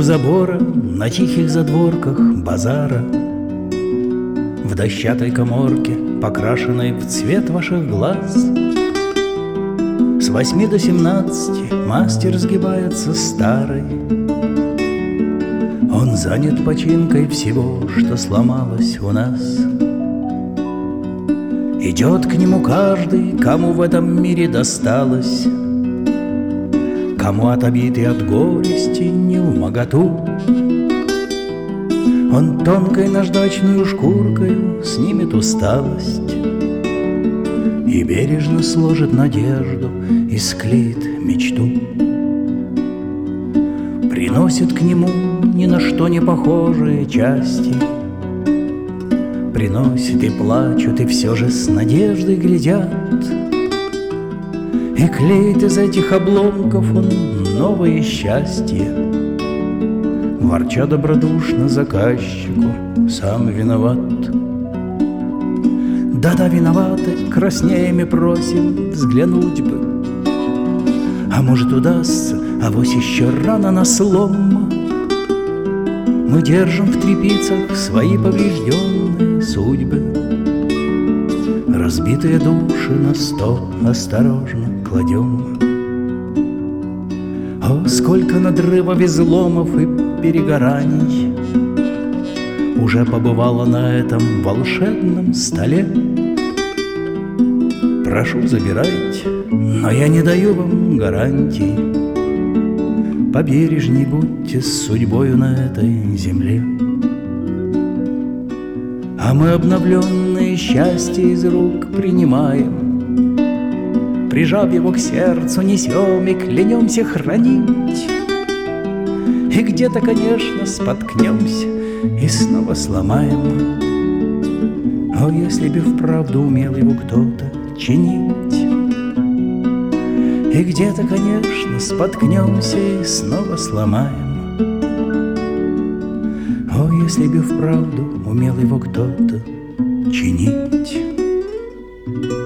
забора, на тихих задворках базара, в дощатой каморке, покрашенной в цвет ваших глаз, с 8 до 17 мастер сгибается старый. Он занят починкой всего, что сломалось у нас. Идет к нему каждый, кому в этом мире досталось, кому от обид и от горести невмоготу. Он тонкой наждачную шкуркою снимет усталость и бережно сложит надежду и склеит мечту. Приносит к нему ни на что не похожие части, приносит и плачут, и все же с надеждой глядят, и клеит из этих обломков он новое счастье, ворча добродушно заказчику: сам виноват. Да-да, виноваты, краснеями просим взглянуть бы, а может удастся, авось еще рано на слом. Мы держим в трепицах свои поврежденные судьбы, разбитые души на стол осторожно кладем. О, сколько надрывов, изломов и перегораний уже побывало на этом волшебном столе. Прошу, забирайте, но я не даю вам гарантий. Побережней будьте с судьбою на этой земле. А мы обновленное счастье из рук принимаем, прижав его к сердцу, несем и клянемся хранить. И где-то, конечно, споткнемся и снова сломаем. О, если бы вправду умел его кто-то чинить. И где-то, конечно, споткнемся и снова сломаем. О, если бы вправду умел его кто-то чинить.